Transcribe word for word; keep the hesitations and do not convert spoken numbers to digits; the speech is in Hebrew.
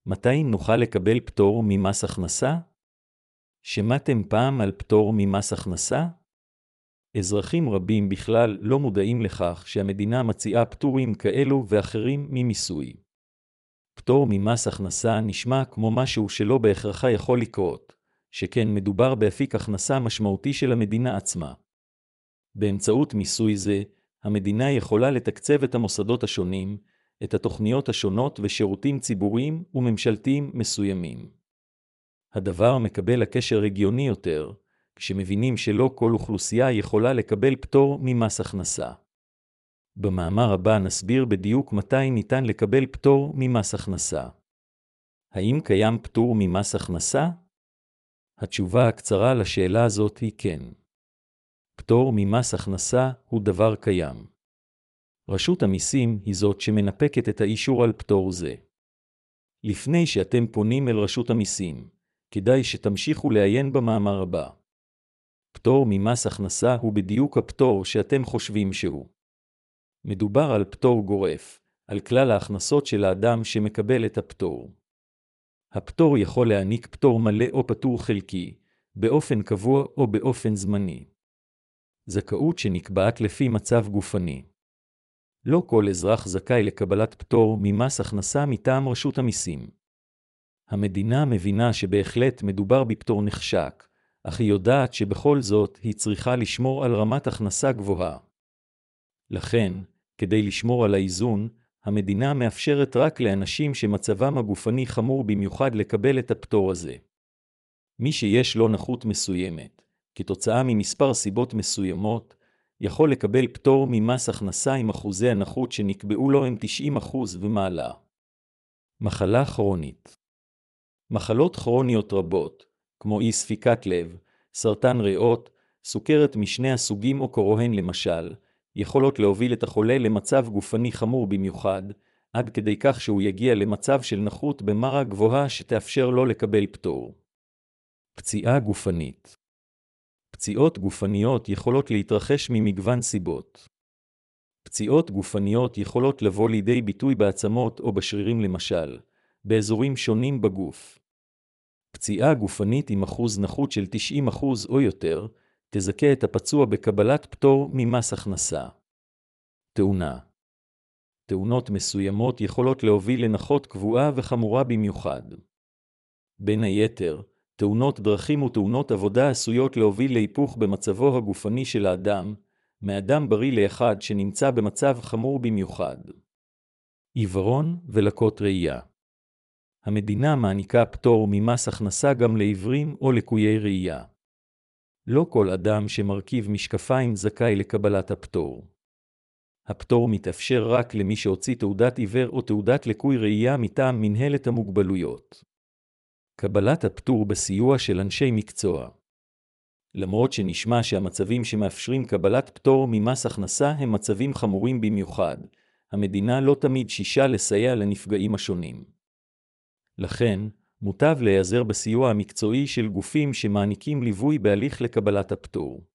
מתי נוכל לקבל פטור ממס הכנסה? שמעתם פעם על פטור ממס הכנסה? אזרחים רבים בכלל לא מודעים לכך שהמדינה מציעה פטורים כאלו ואחרים ממיסוי. פטור ממס הכנסה נשמע כמו משהו שלא בהכרח יכול לקרות, שכן מדובר באפיק הכנסה משמעותי של המדינה עצמה. באמצעות מיסוי זה, המדינה יכולה לתקצב את המוסדות השונים, את התוכניות השונות ושירותים ציבוריים וממשלתיים מסוימים. הדבר מקבל הקשר רגיוני יותר, כשמבינים שלא כל אוכלוסייה יכולה לקבל פטור ממס הכנסה. במאמר הבא נסביר בדיוק מתי ניתן לקבל פטור ממס הכנסה. האם קיים פטור ממס הכנסה? התשובה הקצרה לשאלה הזאת היא כן. פטור ממס הכנסה הוא דבר קיים. רשות המיסים היא זאת שמנפקת את האישור על פטור זה. לפני שאתם פונים אל רשות המיסים, כדאי שתמשיכו לעיין במאמר הבא. פטור ממס הכנסה הוא בדיוק הפטור שאתם חושבים שהוא. מדובר על פטור גורף, על כלל ההכנסות של האדם שמקבל את הפטור. הפטור יכול להעניק פטור מלא או פטור חלקי, באופן קבוע או באופן זמני. זכאות שנקבעת לפי מצב גופני. לא כל אזרח זכאי לקבלת פטור ממס הכנסה מטעם רשות המיסים. המדינה מבינה שבהחלט מדובר בפטור נחשק, אך היא יודעת שבכל זאת היא צריכה לשמור על רמת הכנסה גבוהה. לכן, כדי לשמור על האיזון, המדינה מאפשרת רק לאנשים שמצבם הגופני חמור במיוחד לקבל את הפטור הזה. מי שיש לו נכות מסוימת, כתוצאה ממספר סיבות מסוימות, יכול לקבל פטור ממס הכנסה עם אחוזי הנכות שנקבעו לו עם תשעים אחוז ומעלה. מחלה כרונית. מחלות כרוניות רבות, כמו אי ספיקת לב, סרטן ריאות, סוכרת משני הסוגים או קרוהן למשל, יכולות להוביל את החולה למצב גופני חמור במיוחד, עד כדי כך שהוא יגיע למצב של נכות במרה גבוהה שתאפשר לו לקבל פטור. פציעה גופנית. פציעות גופניות יכולות להתרחש ממגוון סיבות. פציעות גופניות יכולות לבוא לידי ביטוי בעצמות או בשרירים למשל, באזורים שונים בגוף. פציעה גופנית עם אחוז נכות של תשעים אחוז או יותר, תזכה את הפצוע בקבלת פטור ממס הכנסה. תאונה. תאונות מסוימות יכולות להוביל לנכות קבועה וחמורה במיוחד. בין היתר, תאונות דרכים ותאונות עבודה עשויות להוביל להיפוך במצבו הגופני של האדם, מאדם בריא לאחד שנמצא במצב חמור במיוחד. עיוורון ולקות ראייה. המדינה מעניקה פטור ממס הכנסה גם לעיוורים או לקויי ראייה. לא כל אדם שמרכיב משקפיים זכאי לקבלת הפטור. הפטור מתאפשר רק למי שהוציא תעודת עיוור או תעודת לקוי ראייה מטעם מנהלת המוגבלויות. קבלת הפטור בסיוע של אנשי מקצוע. למרות שנשמע שהמצבים שמאפשרים קבלת פטור ממס הכנסה הם מצבים חמורים במיוחד, המדינה לא תמיד שישה לסייע לנפגעים השונים. לכן, מוטב להיעזר בסיוע המקצועי של גופים שמעניקים ליווי בהליך לקבלת הפטור.